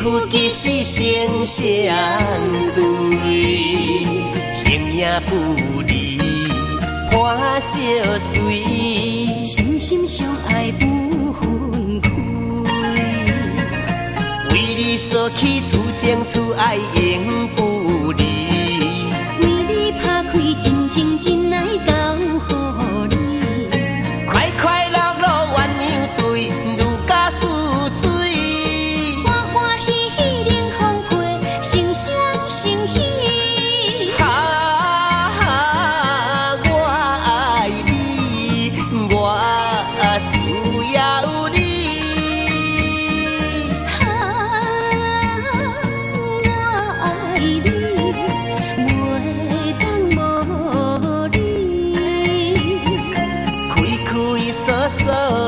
夫其实成相对，形影不离，欢笑随， 心心相爱不分开。 为你所起厝情厝爱永不离， 为你拍开真情真爱交予你。 快快乐乐鸳鸯对，如甲似水。 欢欢喜喜迎风飞，心相心喜。 哈哈，我爱你，我需要你。 我爱你，袂当无你。 开开锁锁。